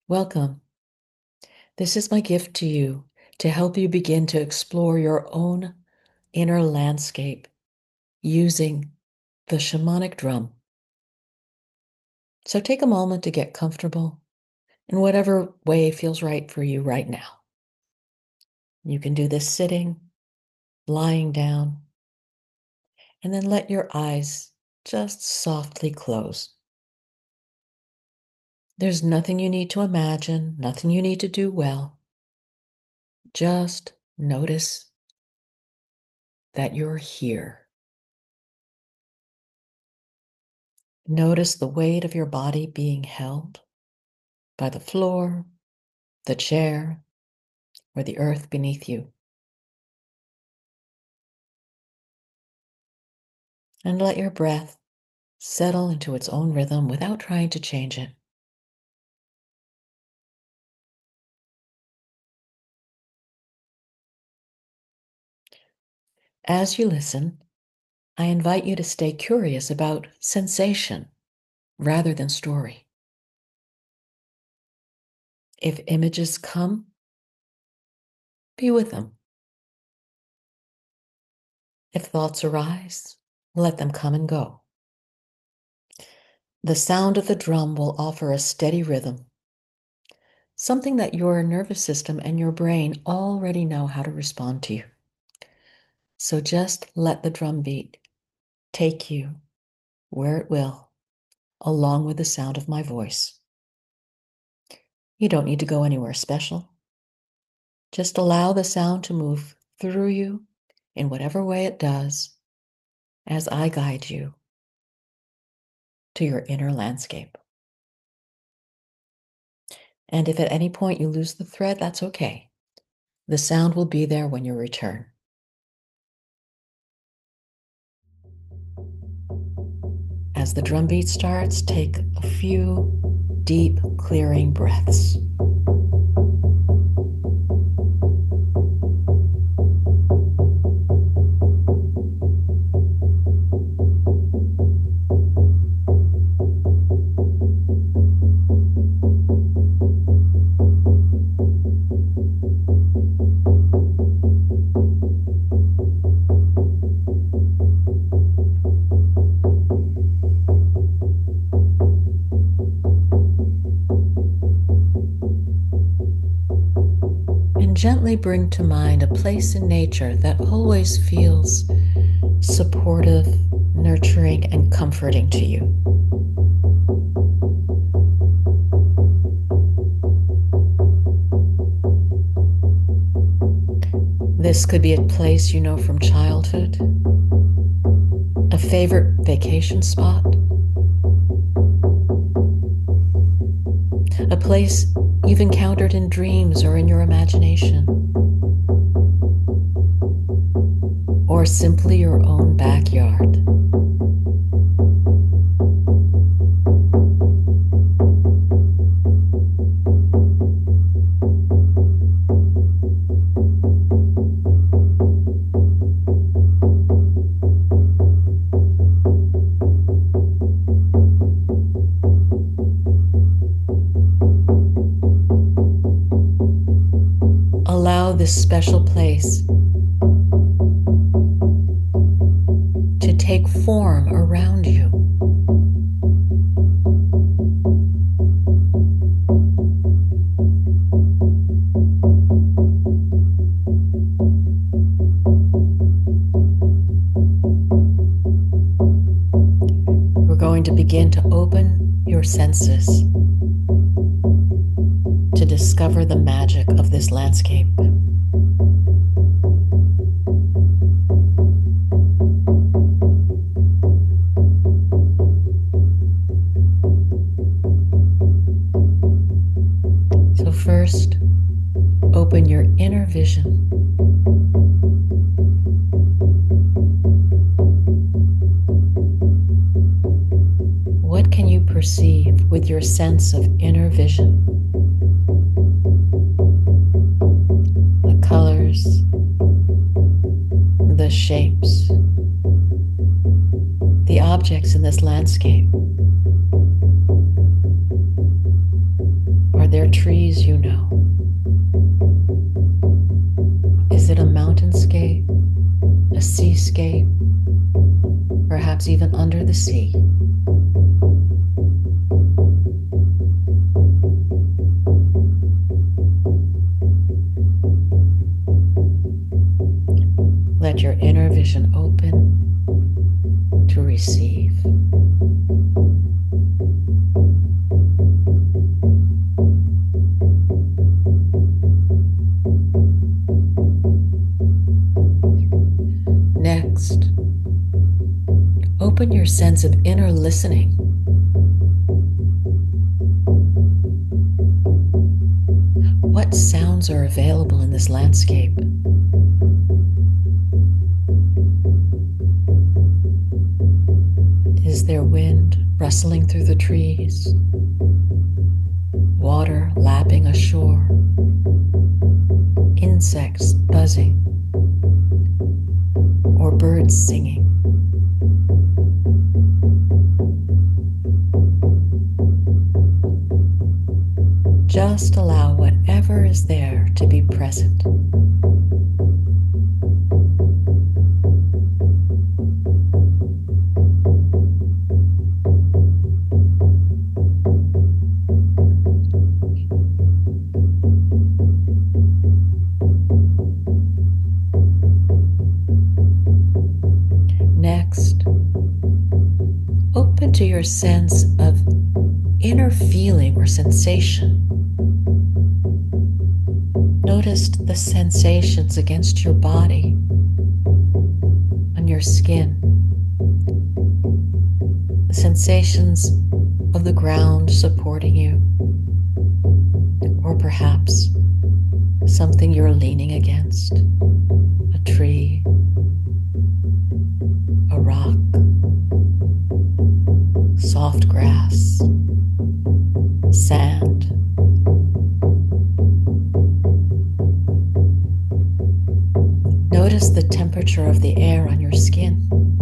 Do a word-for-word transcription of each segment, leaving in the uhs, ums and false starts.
Welcome. This is my gift to you to help you begin to explore your own inner landscape using the shamanic drum. So take a moment to get comfortable in whatever way feels right for you right now. You can do this sitting, lying down, and then let your eyes just softly close. There's nothing you need to imagine, nothing you need to do well. Just notice that you're here. Notice the weight of your body being held by the floor, the chair, or the earth beneath you. And let your breath settle into its own rhythm without trying to change it. As you listen, I invite you to stay curious about sensation rather than story. If images come, be with them. If thoughts arise, let them come and go. The sound of the drum will offer a steady rhythm, something that your nervous system and your brain already know how to respond to. So just let the drum beat take you where it will, along with the sound of my voice. You don't need to go anywhere special. Just allow the sound to move through you in whatever way it does as I guide you to your inner landscape. And if at any point you lose the thread, that's okay. The sound will be there when you return. As the drum beat starts, take a few deep, clearing breaths. Gently bring to mind a place in nature that always feels supportive, nurturing, and comforting to you. This could be a place you know from childhood, a favorite vacation spot, a place you've encountered in dreams or in your imagination, or simply your own backyard. Allow this special place to take form around you. We're going to begin to open your senses to discover the magic of this landscape. So first, open your inner vision. What can you perceive with your sense of inner vision? Colors, the shapes, the objects in this landscape. Are there trees you know? Is it a mountainscape, a seascape, perhaps even under the sea? Let your inner vision open to receive. Next, open your sense of inner listening. What sounds are available in this landscape? Is there wind rustling through the trees? Water lapping ashore? Insects buzzing? Or birds singing? Just allow whatever is there to be present. Next, open to your sense of inner feeling or sensation. Notice the sensations against your body, on your skin, the sensations of the ground supporting you, or perhaps something you're leaning against, a tree, a rock, soft grass, sand. Notice the temperature of the air on your skin.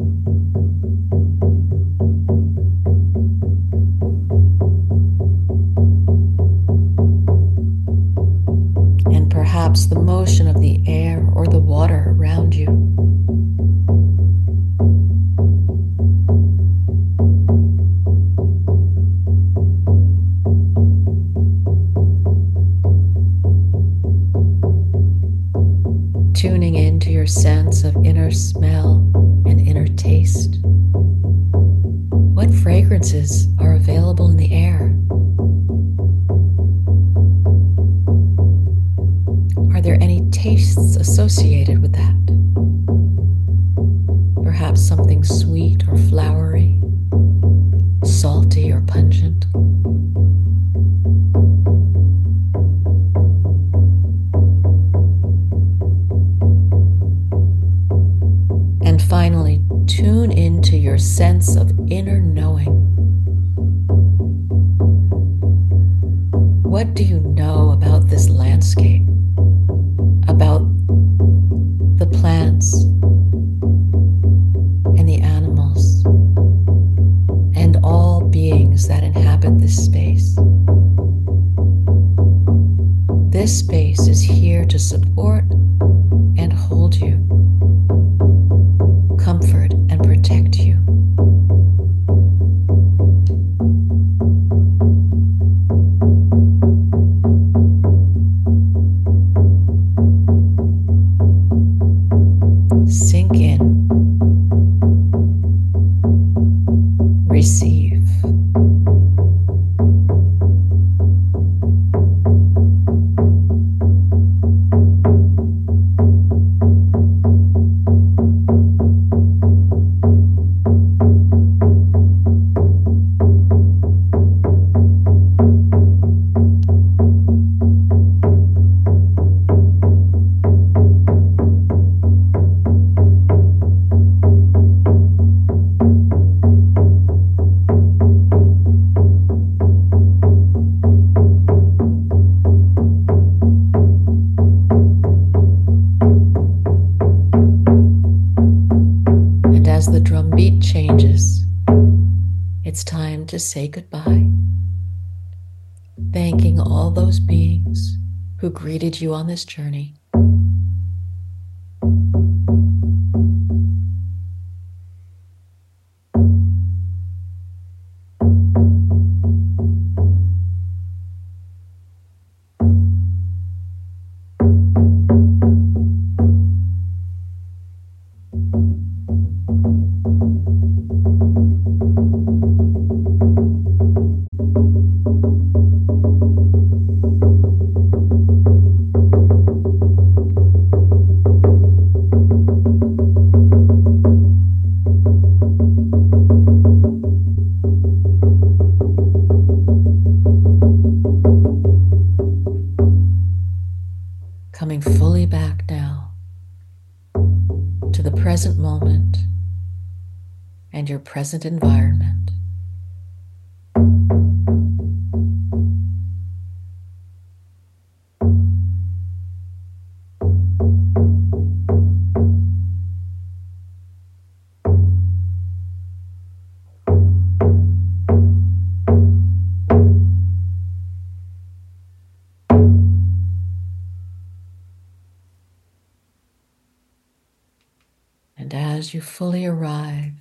And perhaps the motion of the air or the water around you. Tuning into your sense of inner smell and inner taste. What fragrances are available in the air? Are there any tastes associated with that? Perhaps something sweet or flowery, salty or pungent. And finally, tune into your sense of inner knowing. What do you know about this landscape? About the plants and the animals and all beings that inhabit this space? This space is here to support and hold you, comfort and protect you. Sink in. Receive. As the drum beat changes, it's time to say goodbye. Thank you. thanking all those beings who greeted you on this journey. Coming fully back now to the present moment and your present environment. And as you fully arrive,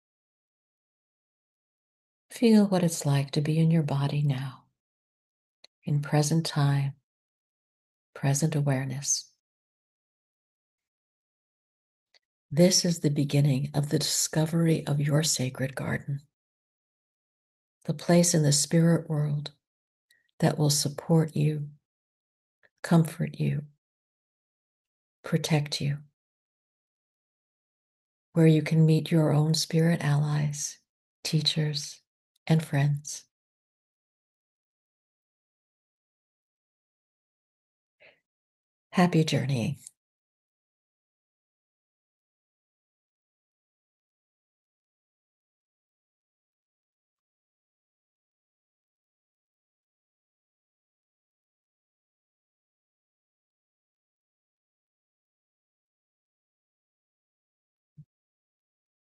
feel what it's like to be in your body now, in present time, present awareness. This is the beginning of the discovery of your sacred garden, the place in the spirit world that will support you, comfort you, protect you, where you can meet your own spirit allies, teachers, and friends. Happy journeying.